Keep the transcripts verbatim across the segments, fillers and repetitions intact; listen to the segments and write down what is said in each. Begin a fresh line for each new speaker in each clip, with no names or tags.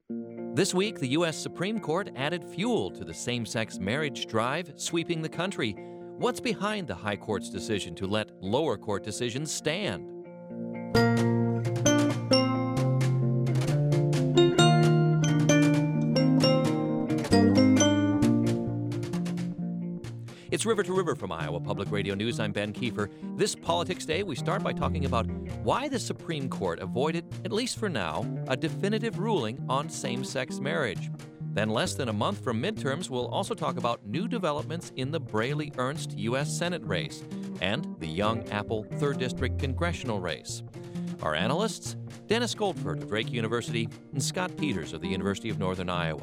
This week, the U S Supreme Court added fuel to the same-sex marriage drive sweeping the country. What's behind the High Court's decision to let lower court decisions stand? It's River to River from Iowa Public Radio News. I'm Ben Kiefer. This Politics Day, we start by talking about why the Supreme Court avoided, at least for now, a definitive ruling on same-sex marriage. Then, less than a month from midterms, we'll also talk about new developments in the Braley-Ernst U S Senate race and the Young Apple third District congressional race. Our analysts, Dennis Goldford of Drake University and Scott Peters of the University of Northern Iowa.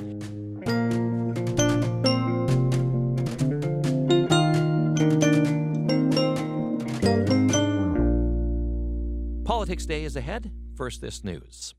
Politics Day is ahead. First, this news.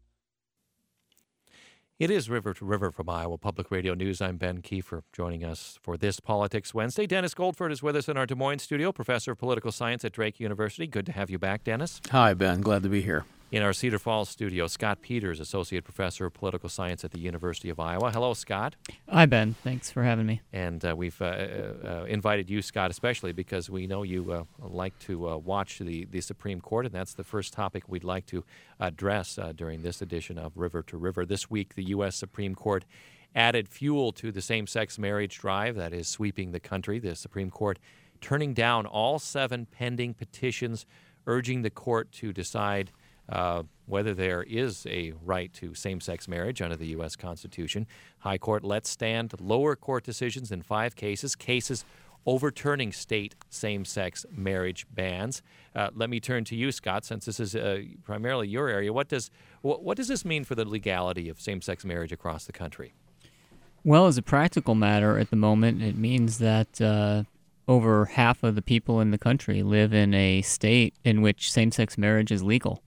It is River to River from Iowa Public Radio News. I'm Ben Kiefer. Joining us for this Politics Wednesday, Dennis Goldford is with us in our Des Moines studio, professor of political science at Drake University. Good to have you back, Dennis.
Hi, Ben. Glad to be here.
In our Cedar Falls studio, Scott Peters, associate professor of political science at the University of Iowa. Hello, Scott.
Hi, Ben. Thanks for having me.
And uh, we've uh, uh, invited you, Scott, especially because we know you uh, like to uh, watch the, the Supreme Court, and that's the first topic we'd like to address uh, during this edition of River to River. This week, the U S Supreme Court added fuel to the same-sex marriage drive that is sweeping the country. The Supreme Court turning down all seven pending petitions urging the court to decide Uh, whether there is a right to same-sex marriage under the U S Constitution. High Court let stand lower court decisions in five cases, cases overturning state same-sex marriage bans. Uh, let me turn to you, Scott, since this is uh, primarily your area. What does what, what does this mean for the legality of same-sex marriage across the country?
Well, as a practical matter at the moment, it means that uh, over half of the people in the country live in a state in which same-sex marriage is legal.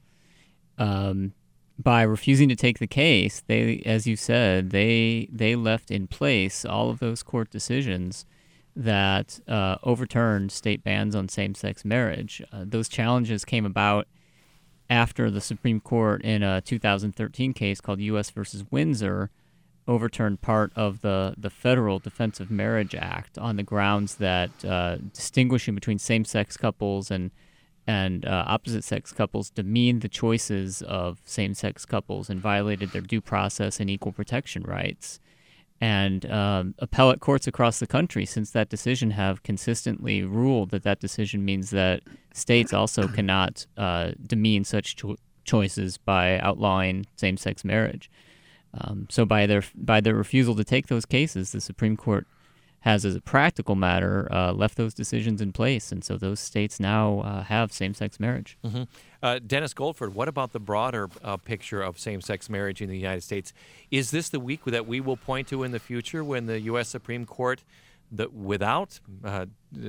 Um, by refusing to take the case, they, as you said, they they left in place all of those court decisions that uh, overturned state bans on same-sex marriage. Uh, those challenges came about after the Supreme Court, in a two thousand thirteen case called U S versus Windsor, overturned part of the, the Federal Defense of Marriage Act on the grounds that uh, distinguishing between same-sex couples and and uh, opposite-sex couples demeaned the choices of same-sex couples and violated their due process and equal protection rights. And um, appellate courts across the country, since that decision, have consistently ruled that that decision means that states also cannot uh, demean such cho- choices by outlawing same-sex marriage. Um, so by their by their refusal to take those cases, the Supreme Court has, as a practical matter, uh, left those decisions in place, and so those states now uh, have same-sex marriage.
Mm-hmm. Uh, Dennis Goldford, what about the broader uh, picture of same-sex marriage in the United States? Is this the week that we will point to in the future when the U S Supreme Court, that without uh,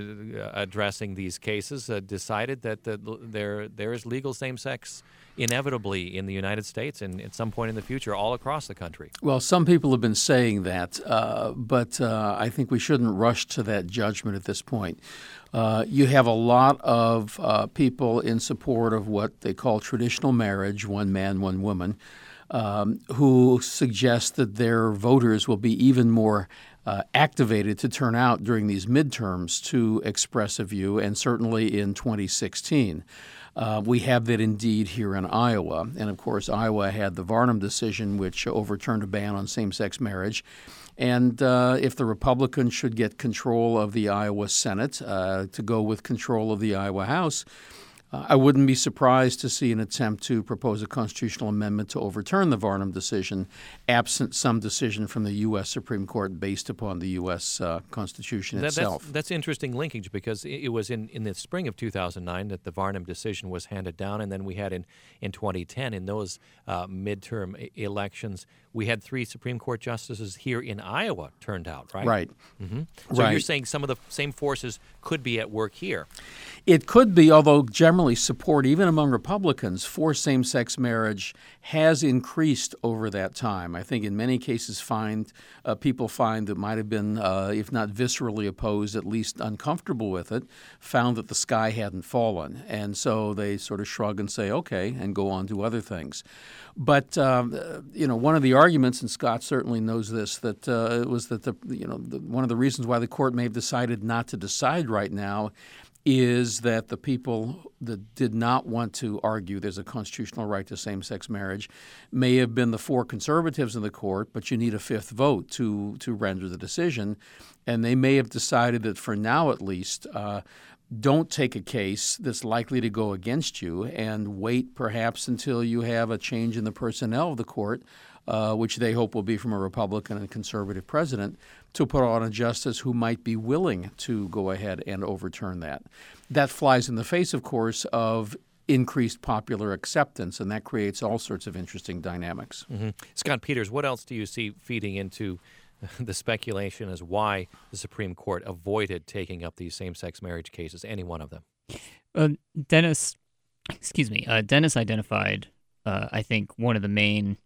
addressing these cases, uh, decided that the, there there is legal same-sex inevitably in the United States and at some point in the future all across the country?
Well, some people have been saying that, uh, but uh, I think we shouldn't rush to that judgment at this point. Uh, you have a lot of uh, people in support of what they call traditional marriage, one man, one woman, um, who suggest that their voters will be even more Uh, activated to turn out during these midterms to express a view, and certainly in twenty sixteen. Uh, we have that indeed here in Iowa. And, of course, Iowa had the Varnum decision, which overturned a ban on same-sex marriage. And uh, if the Republicans should get control of the Iowa Senate uh, to go with control of the Iowa House, Uh, I wouldn't be surprised to see an attempt to propose a constitutional amendment to overturn the Varnum decision, absent some decision from the U S Supreme Court based upon the U S uh, Constitution
that,
itself.
That's, that's interesting linkage, because it, it was in, in the spring of two thousand nine that the Varnum decision was handed down, and then we had in, in twenty ten, in those uh, midterm e- elections, we had three Supreme Court justices here in Iowa turned out, right?
Right.
Mm-hmm. So
right.
you're saying some of the same forces could be at work here.
It could be, although generally generally support, even among Republicans, for same-sex marriage has increased over that time. I think in many cases find uh, people find that might have been, uh, if not viscerally opposed, at least uncomfortable with it, found that the sky hadn't fallen. And so they sort of shrug and say, okay, and go on to other things. But, um, you know, one of the arguments, and Scott certainly knows this, that uh, it was that, the you know, the, one of the reasons why the court may have decided not to decide right now is that the people that did not want to argue there's a constitutional right to same-sex marriage may have been the four conservatives in the court, but you need a fifth vote to to render the decision. And they may have decided that for now at least, uh, don't take a case that's likely to go against you and wait perhaps until you have a change in the personnel of the court, uh, which they hope will be from a Republican and conservative president, to put on a justice who might be willing to go ahead and overturn that. That flies in the face, of course, of increased popular acceptance, and that creates all sorts of interesting dynamics.
Mm-hmm. Scott Peters, what else do you see feeding into the speculation as why the Supreme Court avoided taking up these same-sex marriage cases, any one of them?
Uh, Dennis, excuse me, uh, Dennis identified, uh, I think, one of the main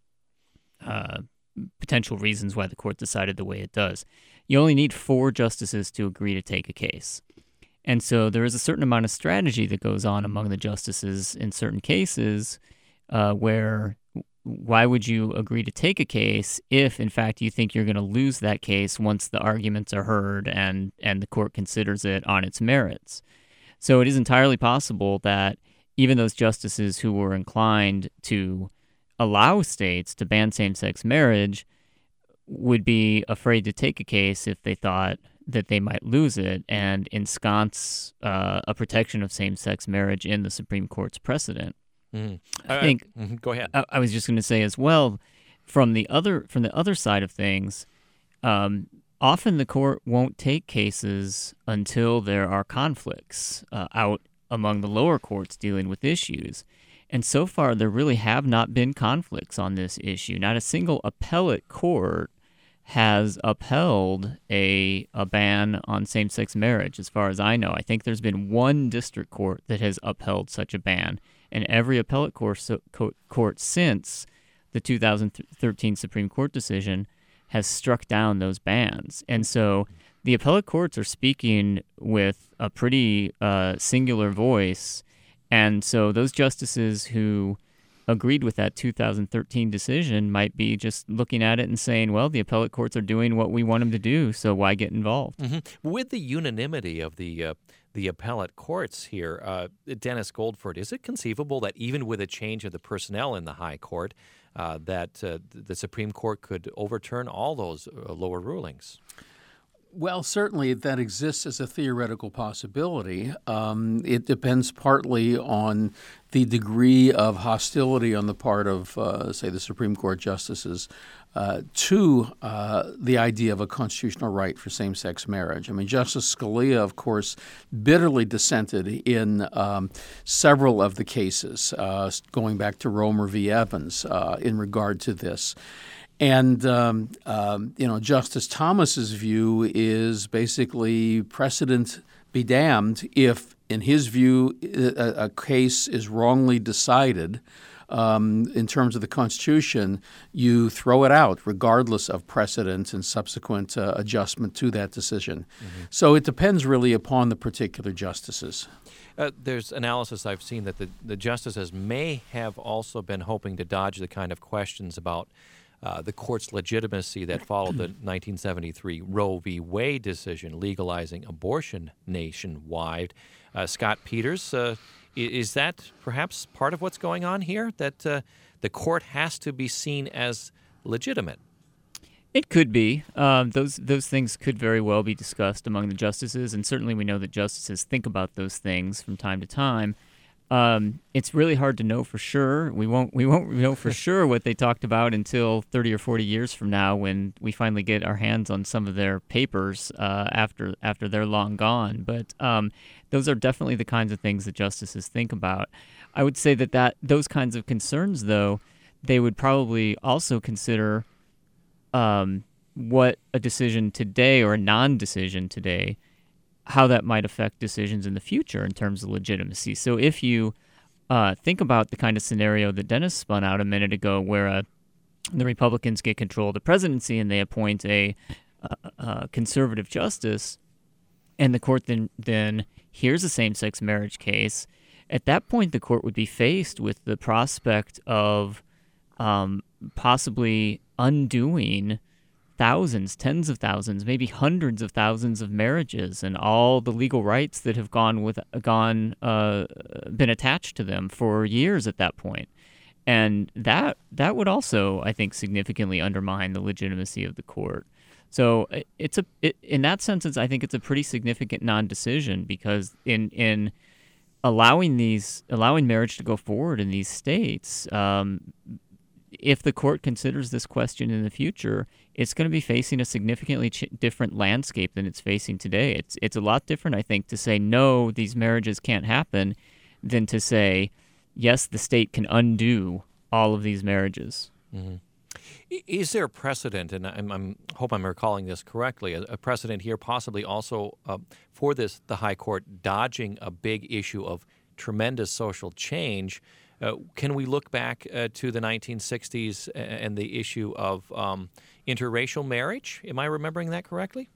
uh, potential reasons why the court decided the way it does. You only need four justices to agree to take a case. And so there is a certain amount of strategy that goes on among the justices in certain cases uh, where why would you agree to take a case if, in fact, you think you're going to lose that case once the arguments are heard and, and the court considers it on its merits? So it is entirely possible that even those justices who were inclined to allow states to ban same-sex marriage would be afraid to take a case if they thought that they might lose it and ensconce uh, a protection of same-sex marriage in the Supreme Court's precedent.
Mm.
I
uh,
think.
mm-hmm. Go ahead.
I, I was just going to say as well, from the other from the other side of things, um, often the court won't take cases until there are conflicts uh, out among the lower courts dealing with issues. And so far, there really have not been conflicts on this issue. Not a single appellate court has upheld a a ban on same-sex marriage, as far as I know. I think there's been one district court that has upheld such a ban, and every appellate court, so, co- court since the two thousand thirteen Supreme Court decision has struck down those bans. And so the appellate courts are speaking with a pretty uh, singular voice, and so those justices who agreed with that two thousand thirteen decision might be just looking at it and saying, well, the appellate courts are doing what we want them to do, so why get involved?
Mm-hmm. With the unanimity of the uh, the appellate courts here, uh, Dennis Goldford, is it conceivable that even with a change of the personnel in the high court, uh, that uh, the Supreme Court could overturn all those uh, lower rulings?
Well, certainly that exists as a theoretical possibility. Um, it depends partly on the degree of hostility on the part of, uh, say, the Supreme Court justices uh, to uh, the idea of a constitutional right for same-sex marriage. I mean, Justice Scalia, of course, bitterly dissented in um, several of the cases, uh, going back to Romer v. Evans, uh, in regard to this. And, um, um, you know, Justice Thomas's view is basically precedent be damned if, in his view, a, a case is wrongly decided um, in terms of the Constitution, you throw it out regardless of precedent and subsequent uh, adjustment to that decision. Mm-hmm. So it depends really upon the particular justices.
Uh, there's analysis I've seen that the, the justices may have also been hoping to dodge the kind of questions about Uh, the court's legitimacy that followed the nineteen seventy-three Roe v. Wade decision legalizing abortion nationwide. Uh, Scott Peters, uh, is that perhaps part of what's going on here, that uh, the court has to be seen as legitimate?
It could be. Um, those those things could very well be discussed among the justices, and certainly we know that justices think about those things from time to time. Um, it's really hard to know for sure. We won't we won't know for sure what they talked about until thirty or forty years from now, when we finally get our hands on some of their papers uh, after after they're long gone. But um, those are definitely the kinds of things that justices think about. I would say that, that those kinds of concerns, though, they would probably also consider um, what a decision today or a non-decision today how that might affect decisions in the future in terms of legitimacy. So if you uh, think about the kind of scenario that Dennis spun out a minute ago, where uh, the Republicans get control of the presidency and they appoint a, a, a conservative justice, and the court then then hears a same-sex marriage case, at that point the court would be faced with the prospect of um, possibly undoing thousands, tens of thousands, maybe hundreds of thousands of marriages and all the legal rights that have gone with gone uh, been attached to them for years at that point. And that that would also, I think, significantly undermine the legitimacy of the court. So it's a it, in that sense, it's, I think it's a pretty significant non-decision, because in in allowing these allowing marriage to go forward in these states, um, if the court considers this question in the future, it's going to be facing a significantly ch- different landscape than it's facing today. It's it's a lot different, I think, to say no, these marriages can't happen, than to say yes, the state can undo all of these marriages.
Mm-hmm. Is there a precedent, and I'm, I'm hope I'm recalling this correctly, a, a precedent here possibly also uh, for this, the High Court dodging a big issue of tremendous social change? Uh, can we look back uh, to the nineteen sixties and the issue of um, interracial marriage? Am I remembering that correctly?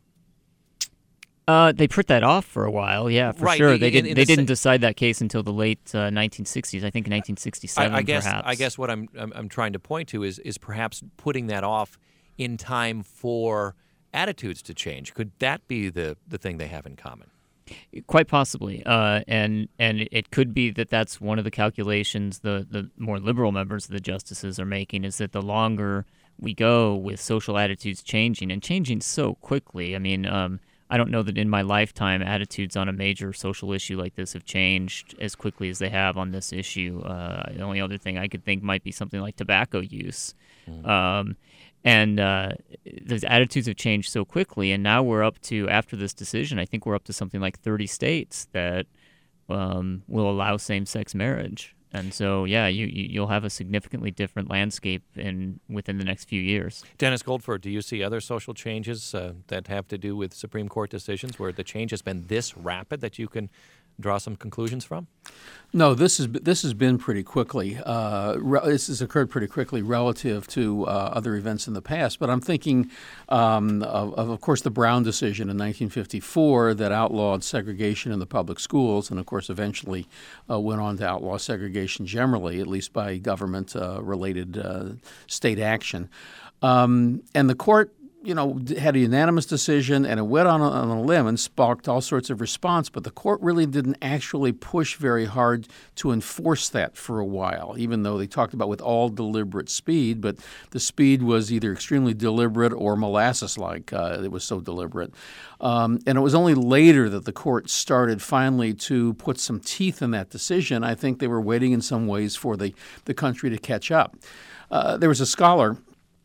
Uh, they put that off for a while, yeah, for
right.
sure. They
in,
didn't.
In
they
the
didn't
sa-
decide that case until the late uh, nineteen sixties. I think nineteen sixty-seven,
I, I guess,
perhaps.
I guess what I'm, I'm I'm trying to point to is is perhaps putting that off in time for attitudes to change. Could that be the the thing they have in common?
Quite possibly, uh, and and it could be that that's one of the calculations the, the more liberal members of the justices are making, is that the longer we go with social attitudes changing, and changing so quickly. I mean, um, I don't know that in my lifetime attitudes on a major social issue like this have changed as quickly as they have on this issue. Uh, the only other thing I could think might be something like tobacco use. Mm. Um, And uh, those attitudes have changed so quickly, and now we're up to, after this decision, I think we're up to something like thirty states that um, will allow same-sex marriage. And so, yeah, you, you, you'll have a significantly different landscape in within the next few years.
Dennis Goldford, do you see other social changes uh, that have to do with Supreme Court decisions where the change has been this rapid that you can draw some conclusions from?
No, this is this has been pretty quickly. Uh, re- this has occurred pretty quickly relative to uh, other events in the past. But I'm thinking, um, of, of of course, the Brown decision in nineteen fifty-four that outlawed segregation in the public schools, and of course, eventually uh, went on to outlaw segregation generally, at least by government-related uh, uh, state action. Um, and the court, you know, had a unanimous decision, and it went on a, on a limb and sparked all sorts of response. But the court really didn't actually push very hard to enforce that for a while, even though they talked about with all deliberate speed. But the speed was either extremely deliberate or molasses-like. Uh, it was so deliberate. Um, and it was only later that the court started finally to put some teeth in that decision. I think they were waiting in some ways for the, the country to catch up. Uh, there was a scholar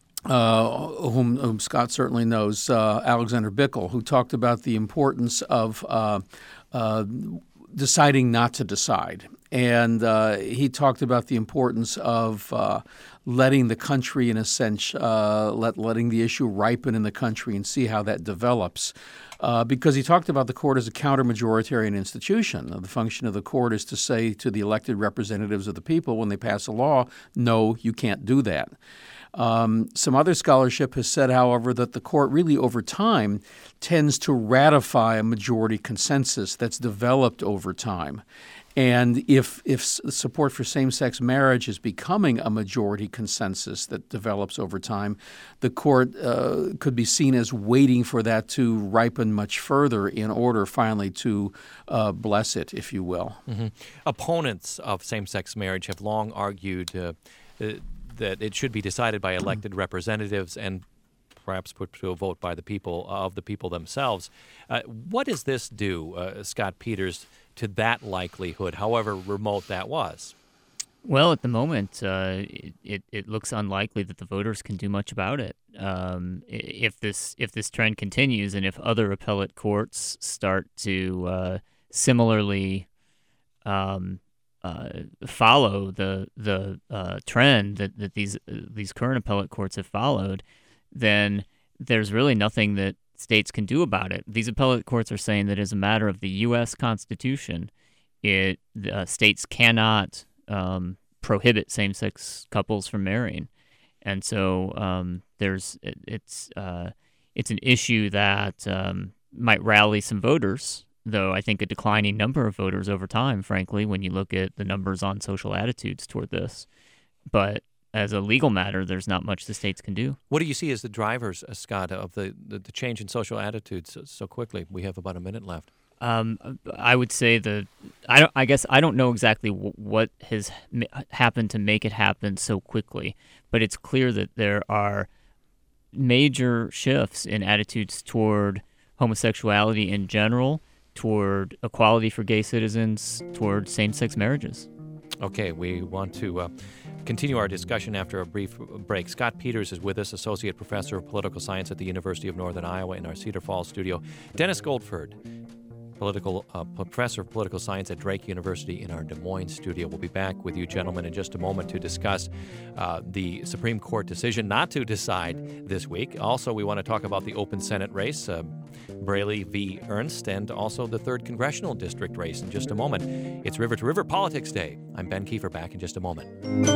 Uh, whom, whom Scott certainly knows, uh, Alexander Bickel, who talked about the importance of uh, uh, deciding not to decide. And uh, he talked about the importance of uh, letting the country, in a sense, uh, let, letting the issue ripen in the country and see how that develops. Uh, because he talked about the court as a counter-majoritarian institution. The function of the court is to say to the elected representatives of the people when they pass a law, no, you can't do that. Um, some other scholarship has said, however, that the court really over time tends to ratify a majority consensus that's developed over time. And if if support for same-sex marriage is becoming a majority consensus that develops over time, the court uh, could be seen as waiting for that to ripen much further in order finally to uh, bless it, if you will.
Mm-hmm. Opponents of same-sex marriage have long argued uh, uh, that it should be decided by elected representatives and perhaps put to a vote by the people of the people themselves. Uh, what does this do, uh, Scott Peters, to that likelihood, however remote that was?
Well, at the moment, uh, it, it it looks unlikely that the voters can do much about it. Um, if this if this trend continues, and if other appellate courts start to uh, similarly um, Uh, follow the the uh, trend that, that these uh, these current appellate courts have followed, then there's really nothing that states can do about it. These appellate courts are saying that as a matter of the U S Constitution, it uh, states cannot um, prohibit same-sex couples from marrying, and so um, there's it, it's uh, it's an issue that um, might rally some voters, though I think a declining number of voters over time, frankly, when you look at the numbers on social attitudes toward this. But as a legal matter, there's not much the states can do.
What do you see as the drivers, uh, Scott, of the, the, the change in social attitudes so, so quickly? We have about a minute left.
Um, I would say the I don't. I guess I don't know exactly w- what has m- happened to make it happen so quickly, but it's clear that there are major shifts in attitudes toward homosexuality in general, toward equality for gay citizens, toward same-sex marriages.
Okay, we want to uh, continue our discussion after a brief break. Scott Peters is with us, Associate Professor of Political Science at the University of Northern Iowa in our Cedar Falls studio. Dennis Goldford, Political uh, Professor of Political Science at Drake University in our Des Moines studio. We'll be back with you, gentlemen, in just a moment to discuss uh, the Supreme Court decision not to decide this week. Also, we want to talk about the open Senate race, uh, Braley v. Ernst, and also the third Congressional District race in just a moment. It's River to River Politics Day. I'm Ben Kiefer, back in just a moment.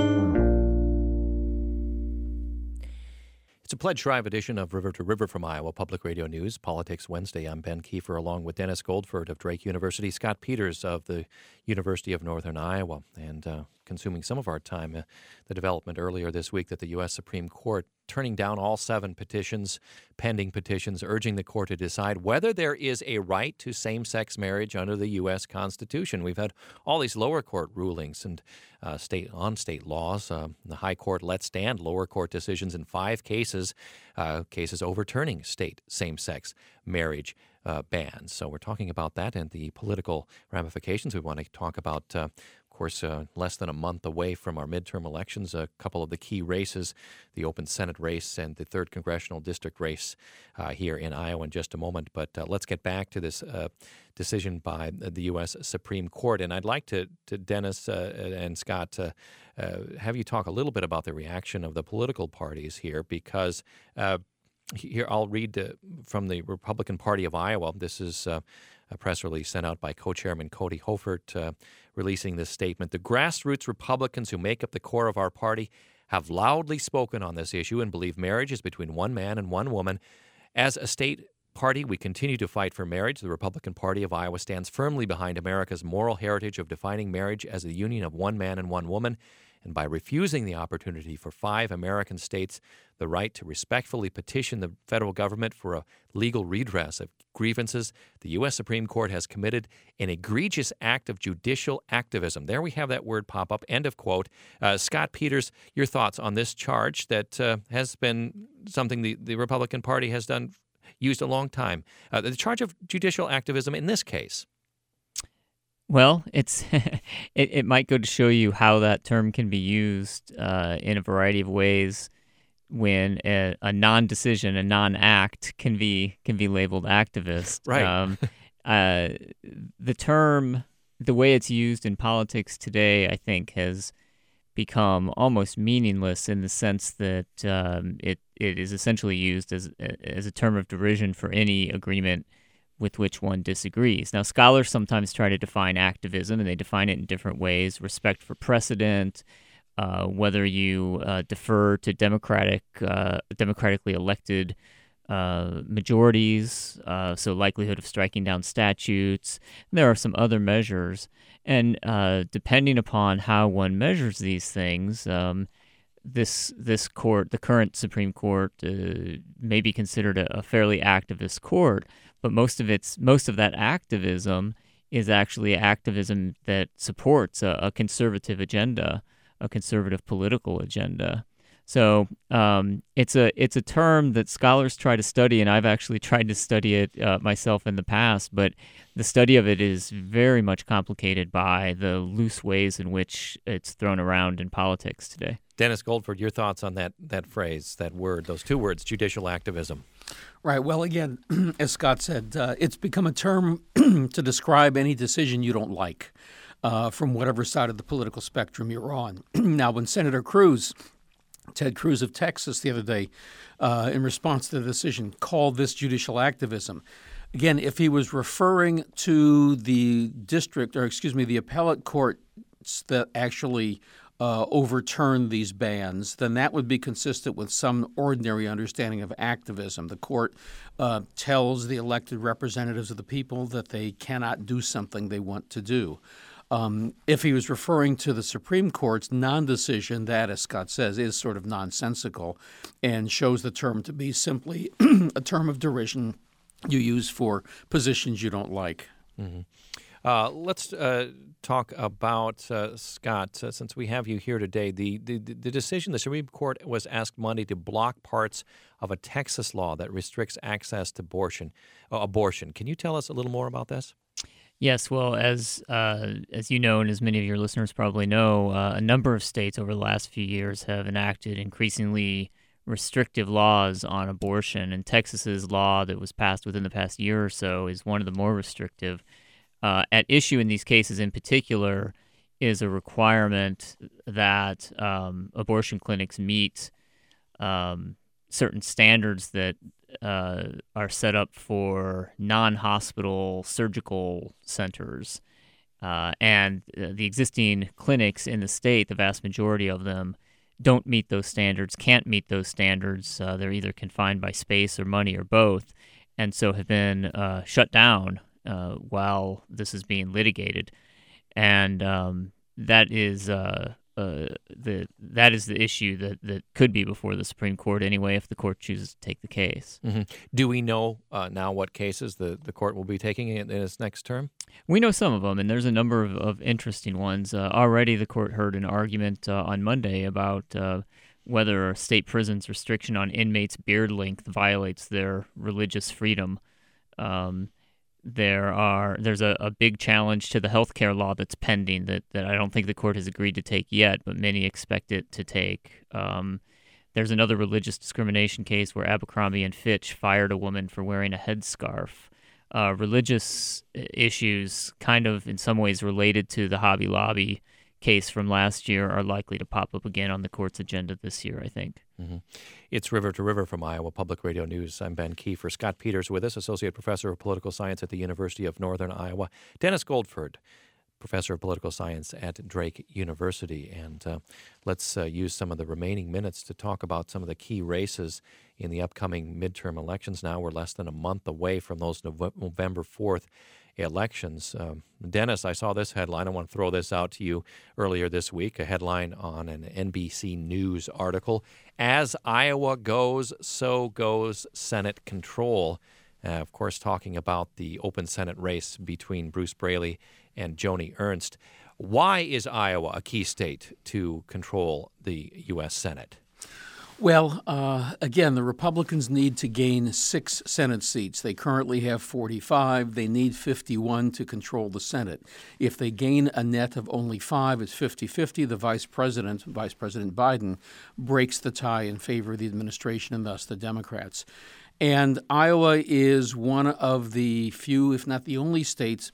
It's a Pledge Drive edition of River to River from Iowa Public Radio News, Politics Wednesday. I'm Ben Kiefer, along with Dennis Goldford of Drake University, Scott Peters of the University of Northern Iowa, and uh, consuming some of our time, uh, the development earlier this week that the U S Supreme Court turning down all seven petitions, pending petitions, urging the court to decide whether there is a right to same-sex marriage under the U S Constitution. We've had all these lower court rulings and uh, state on state laws. Uh, the high court let stand lower court decisions in five cases, uh, cases overturning state same-sex marriage uh, bans. So we're talking about that and the political ramifications. We want to talk about uh, Of course, uh, less than a month away from our midterm elections, a couple of the key races, the open Senate race and the third Congressional District race uh, here in Iowa in just a moment. But uh, let's get back to this uh, decision by the U S Supreme Court. And I'd like to, to Dennis uh, and Scott, uh, uh, have you talk a little bit about the reaction of the political parties here, because uh, here I'll read uh, from the Republican Party of Iowa. This is uh, a press release sent out by co-chairman Cody Hofert, uh, releasing this statement. The grassroots Republicans who make up the core of our party have loudly spoken on this issue and believe marriage is between one man and one woman. As a state party, we continue to fight for marriage. The Republican Party of Iowa stands firmly behind America's moral heritage of defining marriage as the union of one man and one woman. And by refusing the opportunity for five American states the right to respectfully petition the federal government for a legal redress of grievances, the U S Supreme Court has committed an egregious act of judicial activism. There we have that word pop up, end of quote. Uh, Scott Peters, your thoughts on this charge that uh, has been something the, the Republican Party has done, used a long time. Uh, the charge of judicial activism in this case.
Well, it's it, it might go to show you how that term can be used uh, in a variety of ways when a, a non-decision, a non-act can be can be labeled activist.
Right.
Um, uh, the term, the way it's used in politics today, I think, has become almost meaningless in the sense that um, it it is essentially used as as a term of derision for any agreement with which one disagrees. Now, scholars sometimes try to define activism, and they define it in different ways: respect for precedent, uh, whether you uh, defer to democratic, uh, democratically elected uh, majorities, uh, so likelihood of striking down statutes. And there are some other measures, and uh, depending upon how one measures these things, um, this this court, the current Supreme Court, uh, may be considered a, a fairly activist court. But most of its most of that activism is actually activism that supports a, a conservative agenda, a conservative political agenda. So um, it's a it's a term that scholars try to study, and I've actually tried to study it uh, myself in the past. But the study of it is very much complicated by the loose ways in which it's thrown around in politics today.
Dennis Goldford, your thoughts on that that phrase, that word, those two words, judicial activism.
Right. Well, again, as Scott said, uh, it's become a term to describe any decision you don't like uh, from whatever side of the political spectrum you're on. Now, when Senator Cruz Ted Cruz of Texas the other day, uh, in response to the decision, called this judicial activism. Again, if he was referring to the district, or excuse me, the appellate courts that actually uh, overturned these bans, then that would be consistent with some ordinary understanding of activism. The court uh, tells the elected representatives of the people that they cannot do something they want to do. Um, if he was referring to the Supreme Court's non-decision, that, as Scott says, is sort of nonsensical and shows the term to be simply a term of derision you use for positions you don't like.
Mm-hmm. Uh, let's uh, talk about, uh, Scott, uh, since we have you here today, the, the, the decision, the Supreme Court was asked Monday to block parts of a Texas law that restricts access to abortion. Uh, abortion. Can you tell us a little more about this?
Yes, well, as uh, as you know, and as many of your listeners probably know, uh, a number of states over the last few years have enacted increasingly restrictive laws on abortion, and Texas's law that was passed within the past year or so is one of the more restrictive. Uh, at issue in these cases in particular is a requirement that um, abortion clinics meet um, certain standards that uh, are set up for non-hospital surgical centers. Uh, and uh, the existing clinics in the state, the vast majority of them, don't meet those standards, can't meet those standards. Uh, they're either confined by space or money or both, and so have been uh, shut down uh, while this is being litigated. And um, that is uh, uh, the that is the issue that, that could be before the Supreme Court anyway, if the court chooses to take the case.
Mm-hmm. Do we know uh, now what cases the, the court will be taking in, in its next term?
We know some of them, and there's a number of, of interesting ones. Uh, already the court heard an argument uh, on Monday about uh, whether a state prison's restriction on inmates' beard length violates their religious freedom. Um, there are there's a, a big challenge to the health care law that's pending that, that I don't think the court has agreed to take yet, but many expect it to take. Um, there's another religious discrimination case where Abercrombie and Fitch fired a woman for wearing a headscarf. Uh, religious issues, kind of in some ways related to the Hobby Lobby case from last year, are likely to pop up again on the court's agenda this year, I think.
Mm-hmm. It's River to River from Iowa Public Radio News. I'm Ben Kiefer. Scott Peters with us, Associate Professor of Political Science at the University of Northern Iowa. Dennis Goldford, Professor of Political Science at Drake University. And uh, let's uh, use some of the remaining minutes to talk about some of the key races in the upcoming midterm elections. Now we're less than a month away from those November fourth elections. Um, Dennis, I saw this headline. I want to throw this out to you earlier this week, a headline on an N B C News article. As Iowa goes, so goes Senate control. Uh, of course, talking about the open Senate race between Bruce Braley and Joni Ernst. Why is Iowa a key state to control the U S Senate?
Well, uh, again, the Republicans need to gain six Senate seats. They currently have forty-five. They need fifty-one to control the Senate. If they gain a net of only five, it's fifty-fifty. The vice president, Vice President Biden, breaks the tie in favor of the administration and thus the Democrats. And Iowa is one of the few, if not the only states,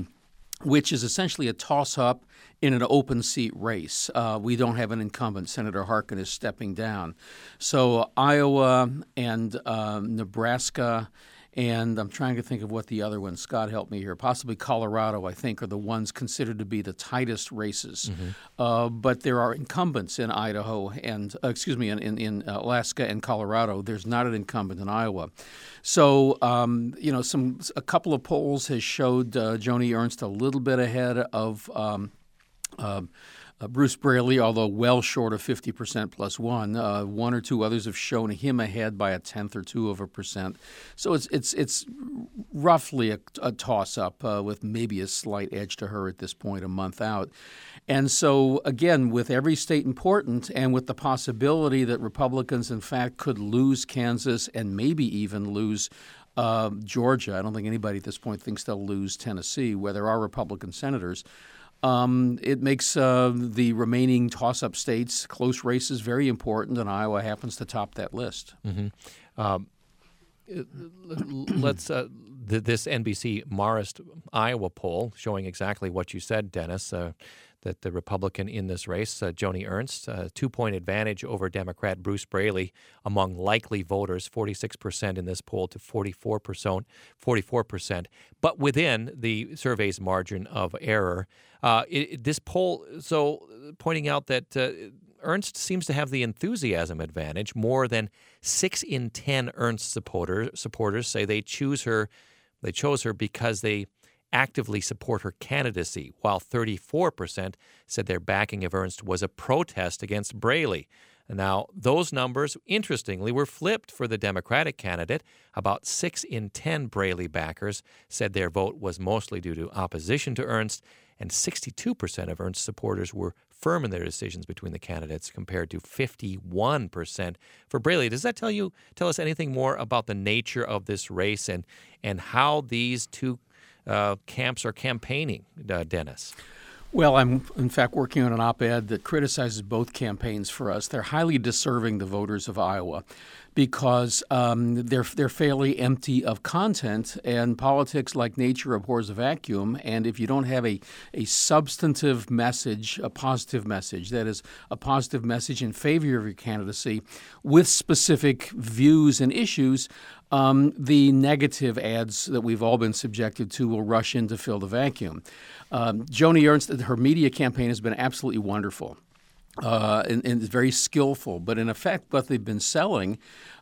which is essentially a toss-up in an open seat race. Uh, we don't have an incumbent. Senator Harkin is stepping down. So Iowa and uh, Nebraska, and I'm trying to think of what the other ones, Scott, help me here, possibly Colorado, I think, are the ones considered to be the tightest races. Mm-hmm. Uh, but there are incumbents in Idaho and, uh, excuse me, in, in, in Alaska and Colorado. There's not an incumbent in Iowa. So, um, you know, some a couple of polls has showed uh, Joni Ernst a little bit ahead of um, uh, uh, Bruce Braley, although well short of fifty percent plus one. Uh, one or two others have shown him ahead by a tenth or two of a percent. So it's it's it's roughly a, a toss-up uh, with maybe a slight edge to her at this point, a month out. And so, again, with every state important and with the possibility that Republicans, in fact, could lose Kansas and maybe even lose uh, Georgia. I don't think anybody at this point thinks they'll lose Tennessee, where there are Republican senators. Um, it makes uh, the remaining toss-up states, close races, very important, and Iowa happens to top that list.
Mm-hmm. Um, let's uh, th- this N B C Marist Iowa poll showing exactly what you said, Dennis. Uh, that the Republican in this race, uh, Joni Ernst, a two-point advantage over Democrat Bruce Braley among likely voters, forty-six percent in this poll to forty-four percent, forty-four percent, but within the survey's margin of error. Uh, it, this poll, so pointing out that uh, Ernst seems to have the enthusiasm advantage. More than six in ten Ernst supporter, supporters say they choose her, they chose her because they actively support her candidacy, while thirty-four percent said their backing of Ernst was a protest against Braley. Now, those numbers, interestingly, were flipped for the Democratic candidate. About six in ten Braley backers said their vote was mostly due to opposition to Ernst, and sixty-two percent of Ernst supporters were firm in their decisions between the candidates, compared to fifty-one percent for Braley. Does that tell you, tell us anything more about the nature of this race and and how these two uh, camps are campaigning, uh, Dennis?
Well, I'm, in fact, working on an op-ed that criticizes both campaigns for us. They're highly disserving the voters of Iowa because um, they're they're fairly empty of content, and politics, like nature, abhors a vacuum. And if you don't have a, a substantive message, a positive message, that is, a positive message in favor of your candidacy with specific views and issues, Um, the negative ads that we've all been subjected to will rush in to fill the vacuum. Um, Joni Ernst, her media campaign has been absolutely wonderful uh, and, and very skillful. But in effect, what they've been selling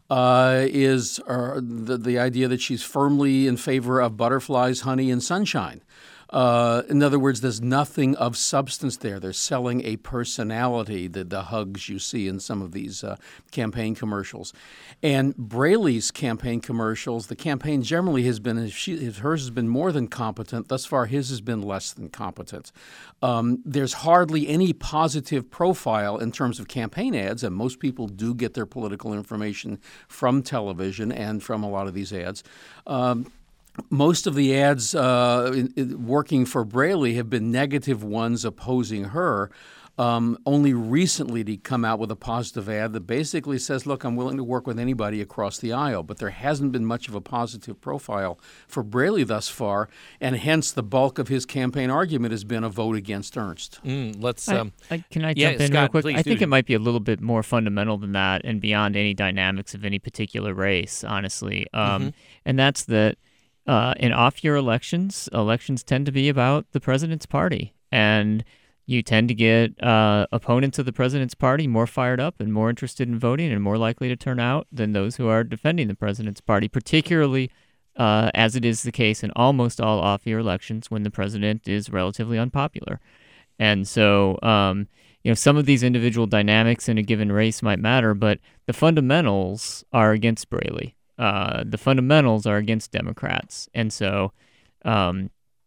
uh, is uh, the, the idea that she's firmly in favor of butterflies, honey, and sunshine. Uh, in other words, there's nothing of substance there. They're selling a personality, the, the hugs you see in some of these uh, campaign commercials. And Braley's campaign commercials, the campaign generally has been, if she, if hers has been more than competent. Thus far, his has been less than competent. Um, there's hardly any positive profile in terms of campaign ads, and most people do get their political information from television and from a lot of these ads. Um, Most of the ads uh, in, in working for Braley have been negative ones opposing her. Um, only recently did he come out with a positive ad that basically says, look, I'm willing to work with anybody across the aisle. But there hasn't been much of a positive profile for Braley thus far, and hence the bulk of his campaign argument has been a vote against Ernst.
Mm, let's.
I,
Um,
I, can I
yeah,
jump in
Scott,
real quick?
please
I
do.
think it might be a little bit more fundamental than that and beyond any dynamics of any particular race, honestly. Um,
Mm-hmm.
And that's that uh, in off-year elections, elections tend to be about the president's party. And you tend to get uh, opponents of the president's party more fired up and more interested in voting and more likely to turn out than those who are defending the president's party, particularly uh, as it is the case in almost all off-year elections when the president is relatively unpopular. And so, um, you know, some of these individual dynamics in a given race might matter, but the fundamentals are against Braley. Uh, the fundamentals are against Democrats. And so um,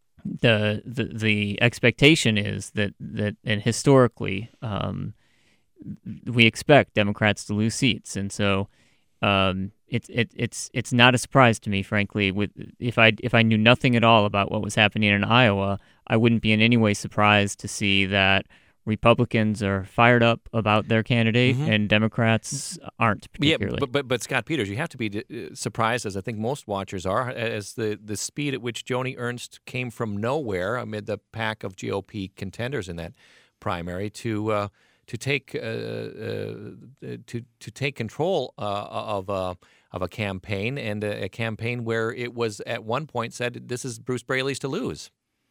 the, the the expectation is that, that and historically, um, we expect Democrats to lose seats. And so um, it, it, it's it's not a surprise to me, frankly. With if I if I knew nothing at all about what was happening in Iowa, I wouldn't be in any way surprised to see that Republicans are fired up about their candidate,
Mm-hmm.
and Democrats aren't particularly.
Yeah, but, but but Scott Peters, you have to be uh, surprised, as I think most watchers are, as the, the speed at which Joni Ernst came from nowhere amid the pack of G O P contenders in that primary to uh, to take uh, uh, to to take control uh, of uh, of a campaign, and a, a campaign where it was at one point said this is Bruce Braley's to lose.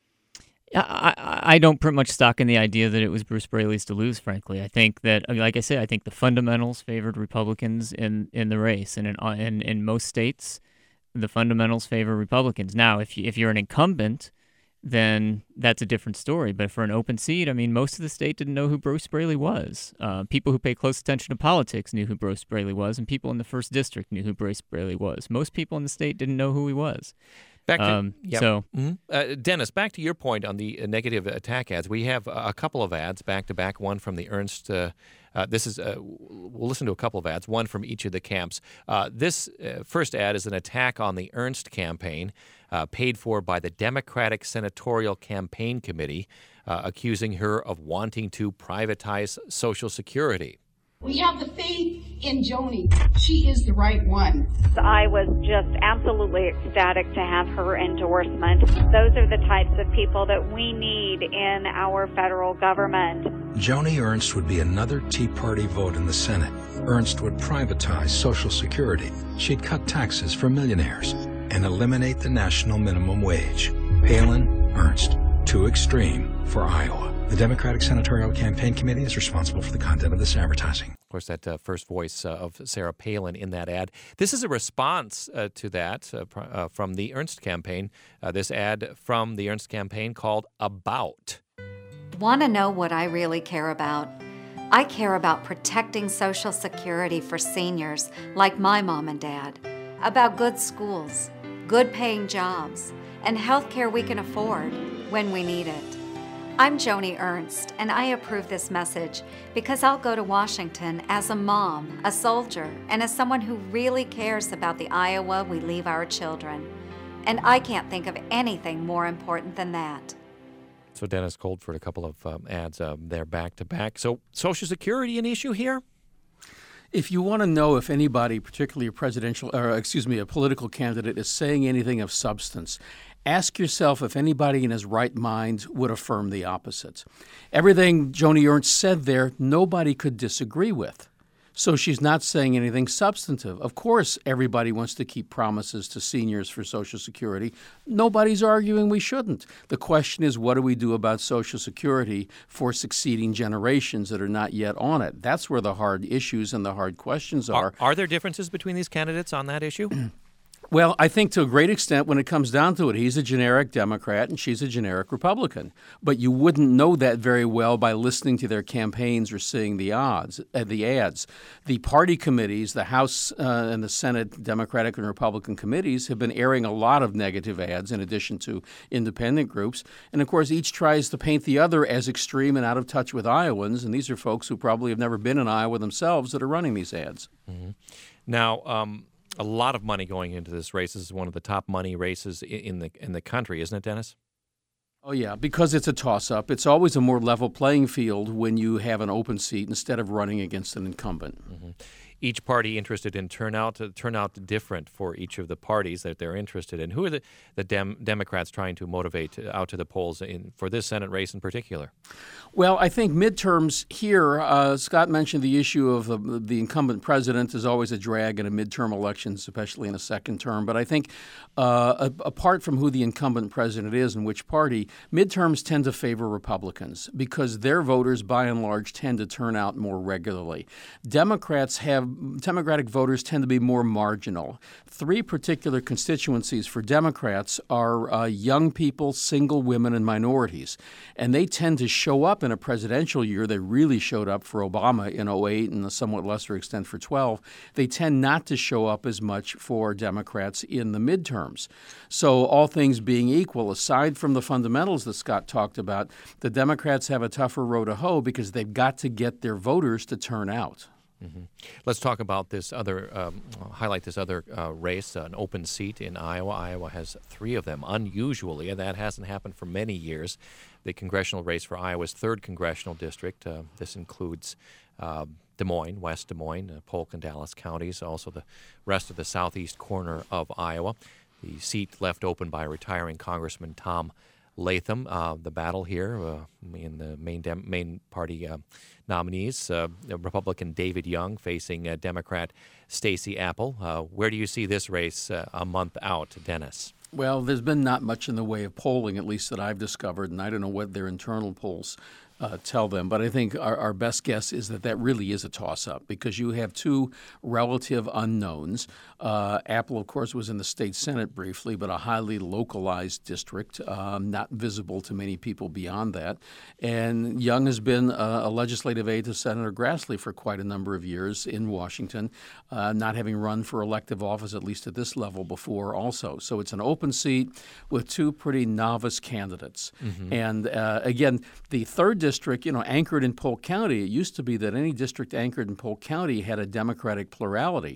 I, I don't put much stock in the idea that it was Bruce Braley's to lose, frankly. I think that, like I said, I think the fundamentals favored Republicans in, in the race. And in, in in most states, the fundamentals favor Republicans. Now, if, you, if you're an incumbent, then that's a different story. But for an open seat, I mean, most of the state didn't know who Bruce Braley was. Uh, people who pay close attention to politics knew who Bruce Braley was, and people in the first district knew who Bruce Braley was. Most people in the state didn't know who he was.
Back to,
Um,
yep.
So,
Mhm. uh, Dennis, back to your point on the uh, negative attack ads. We have uh, a couple of ads back to back. One from the Ernst. Uh, uh, this is. Uh, we'll listen to a couple of ads. One from each of the camps. Uh, this uh, first ad is an attack on the Ernst campaign, uh, paid for by the Democratic Senatorial Campaign Committee, uh, accusing her of wanting to privatize Social Security.
We have the faith in Joni. She is the right one.
I was just absolutely ecstatic to have her endorsement. Those are the types of people that we need in our federal government.
Joni Ernst would be another Tea Party vote in the Senate. Ernst would privatize Social Security. She'd cut taxes for millionaires and eliminate the national minimum wage. Palin, Ernst, too extreme for Iowa. The Democratic Senatorial Campaign Committee is responsible for the content of this advertising.
Of course, that uh, first voice uh, of Sarah Palin in that ad. This is a response uh, to that uh, pr- uh, from the Ernst campaign. Uh, this ad from the Ernst campaign called About.
Want to know what I really care about? I care about protecting Social Security for seniors like my mom and dad, about good schools, good paying jobs, and health care we can afford when we need it. I'm Joni Ernst, and I approve this message because I'll go to Washington as a mom, a soldier, and as someone who really cares about the Iowa we leave our children. And I can't think of anything more important than that.
So Dennis Coldford, a couple of um, ads uh, there back to back. So Social Security an issue here?
If you want to know if anybody, particularly a presidential, or excuse me, a political candidate, is saying anything of substance, ask yourself if anybody in his right mind would affirm the opposite. Everything Joni Ernst said there, nobody could disagree with. So she's not saying anything substantive. Of course, everybody wants to keep promises to seniors for Social Security. Nobody's arguing we shouldn't. The question is, what do we do about Social Security for succeeding generations that are not yet on it? That's where the hard issues and the hard questions are.
Are, are there differences between these candidates on that issue?
Well, I think to a great extent, when it comes down to it, he's a generic Democrat and she's a generic Republican. But you wouldn't know that very well by listening to their campaigns or seeing the odds, uh, the ads. The party committees, the House uh, and the Senate Democratic and Republican committees have been airing a lot of negative ads in addition to independent groups. And, of course, each tries to paint the other as extreme and out of touch with Iowans. And these are folks who probably have never been in Iowa themselves that are running these ads.
Mm-hmm. Now, um, a lot of money going into this race. This is one of the top money races in the in the country, isn't it, Dennis?
Oh, yeah, because it's a toss-up. It's always a more level playing field when you have an open seat instead of running against an incumbent.
Mm-hmm. Each party interested in turnout, uh, turnout different for each of the parties that they're interested in. Who are the, the Dem- Democrats trying to motivate out to the polls in, for this Senate race in particular?
Well, I think midterms here, uh, Scott mentioned the issue of the, the incumbent president is always a drag in a midterm election, especially in a second term. But I think uh, a, apart from who the incumbent president is and which party, midterms tend to favor Republicans because their voters, by and large, tend to turn out more regularly. Democrats have Democratic voters tend to be more marginal. Three particular constituencies for Democrats are uh, young people, single women, and minorities. And they tend to show up in a presidential year. They really showed up for Obama in oh eight and a somewhat lesser extent for twelve. They tend not to show up as much for Democrats in the midterms. So all things being equal, aside from the fundamentals that Scott talked about, the Democrats have a tougher row to hoe because they've got to get their voters to turn out.
Mm-hmm. Let's talk about this other, um, highlight this other uh, race, uh, an open seat in Iowa. Iowa has three of them, unusually, and that hasn't happened for many years. The congressional race for Iowa's third congressional district. Uh, this includes uh, Des Moines, West Des Moines, uh, Polk and Dallas counties, also the rest of the southeast corner of Iowa. The seat left open by retiring Congressman Tom Latham. Uh, the battle here uh, in the main dem- main party uh, nominees, uh, Republican David Young facing uh, Democrat Stacey Apple. Uh, where do you see this race uh, a month out, Dennis?
Well, there's been not much in the way of polling, at least that I've discovered, and I don't know what their internal polls Uh, tell them. But I think our, our best guess is that that really is a toss-up because you have two relative unknowns. Uh, Apple, of course, was in the state Senate briefly, but a highly localized district, um, not visible to many people beyond that. And Young has been a, a legislative aide to Senator Grassley for quite a number of years in Washington, uh, not having run for elective office, at least at this level, before also. So it's an open seat with two pretty novice candidates. Mm-hmm. And uh, again, the third district district, you know, anchored in Polk County, it used to be that any district anchored in Polk County had a Democratic plurality.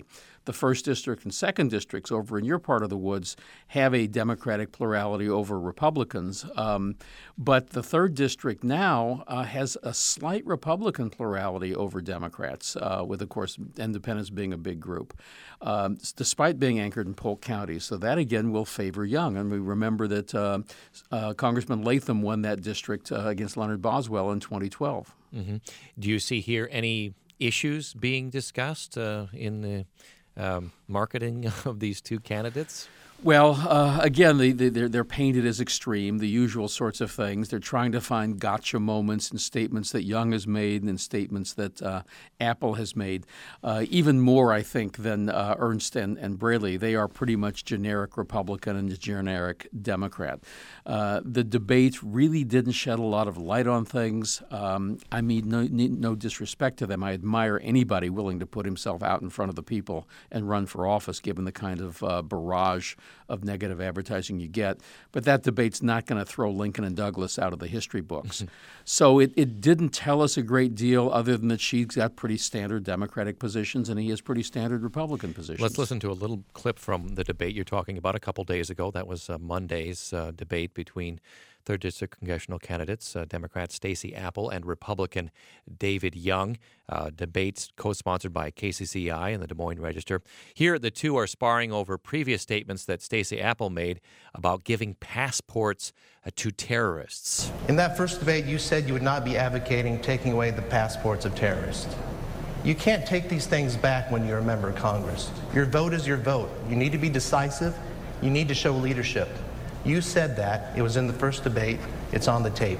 the first district and second districts over in your part of the woods have a Democratic plurality over Republicans. Um, but the third district now uh, has a slight Republican plurality over Democrats, uh, with, of course, independents being a big group, um, despite being anchored in Polk County. So that, again, will favor Young. And we remember that uh, uh, Congressman Latham won that district uh, against Leonard Boswell in twenty twelve.
Mm-hmm. Do you see here any issues being discussed uh, in the um, marketing of these two candidates?
Well, uh, again, they, they, they're, they're painted as extreme, the usual sorts of things. They're trying to find gotcha moments in statements that Young has made and in statements that uh, Apple has made. Uh, even more, I think, than uh, Ernst and, and Braley. They are pretty much generic Republican and generic Democrat. Uh, the debate really didn't shed a lot of light on things. Um, I mean, no, no disrespect to them. I admire anybody willing to put himself out in front of the people and run for office, given the kind of uh, barrage of negative advertising you get. But that debate's not going to throw Lincoln and Douglas out of the history books. So it, it didn't tell us a great deal other than that she's got pretty standard Democratic positions and he has pretty standard Republican positions.
Let's listen to a little clip from the debate you're talking about a couple days ago. That was uh, Monday's uh, debate between third District congressional candidates, uh, Democrat Stacey Apple and Republican David Young. Uh, debates co-sponsored by K C C I and the Des Moines Register. Here, the two are sparring over previous statements that Stacey Apple made about giving passports uh, to terrorists.
In that first debate, you said you would not be advocating taking away the passports of terrorists. You can't take these things back when you're a member of Congress. Your vote is your vote. You need to be decisive. You need to show leadership. You said that. It was in the first debate. It's on the tape.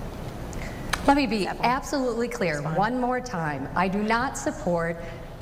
Let me be absolutely clear one more time. I do not support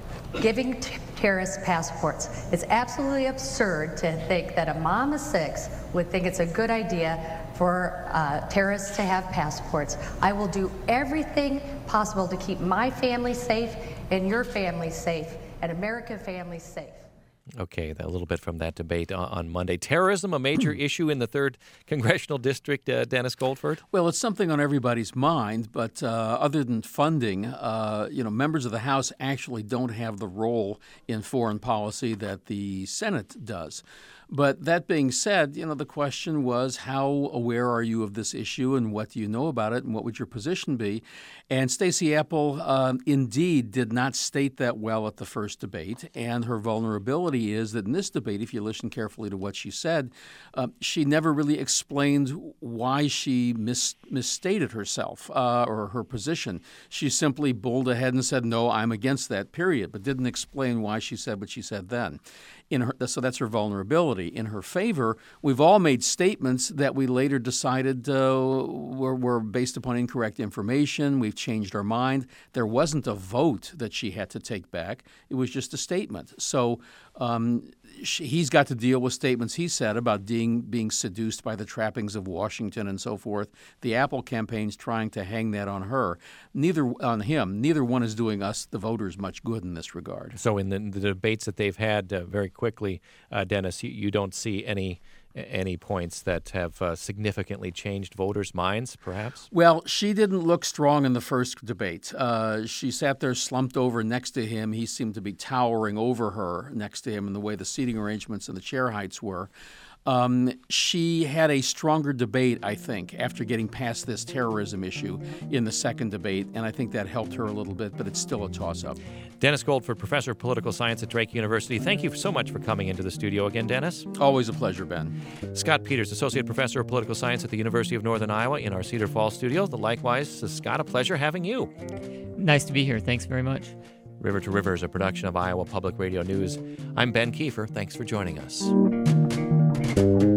giving t- terrorists passports. It's absolutely absurd to think that a mom of six would think it's a good idea for uh, terrorists to have passports. I will do everything possible to keep my family safe and your family safe and American families safe.
Okay, a little bit from that debate on Monday. Terrorism, a major issue in the third Congressional District, uh, Dennis Goldford?
Well, it's something on everybody's mind, but uh, other than funding, uh, you know, members of the House actually don't have the role in foreign policy that the Senate does. But that being said, you know, the question was, how aware are you of this issue and what do you know about it and what would your position be? And Stacey Apple um, indeed did not state that well at the first debate. And her vulnerability is that in this debate, if you listen carefully to what she said, uh, she never really explained why she mis- misstated herself uh, or her position. She simply bowled ahead and said, no, I'm against that, period, but didn't explain why she said what she said then. In her, so that's her vulnerability. In her favor, we've all made statements that we later decided uh, were, were based upon incorrect information. We've changed our mind. There wasn't a vote that she had to take back. It was just a statement. So um, she, he's got to deal with statements he said about being, being seduced by the trappings of Washington and so forth. The Apple campaign's trying to hang that on her, neither on him. Neither one is doing us, the voters, much good in this regard.
So in the, the debates that they've had uh, very quickly, uh, Dennis, you, you don't see any any points that have uh, significantly changed voters' minds, perhaps?
Well, she didn't look strong in the first debate. Uh, she sat there slumped over next to him. He seemed to be towering over her next to him in the way the seating arrangements and the chair heights were. Um, she had a stronger debate, I think, after getting past this terrorism issue in the second debate, and I think that helped her a little bit, but it's still a toss-up.
Dennis Goldford, Professor of Political Science at Drake University. Thank you so much for coming into the studio again, Dennis.
Always a pleasure, Ben.
Scott Peters, Associate Professor of Political Science at the University of Northern Iowa in our Cedar Falls studio. Likewise, Scott, a pleasure having you.
Nice to be here. Thanks very much.
River to River is a production of Iowa Public Radio News. I'm Ben Kiefer. Thanks for joining us.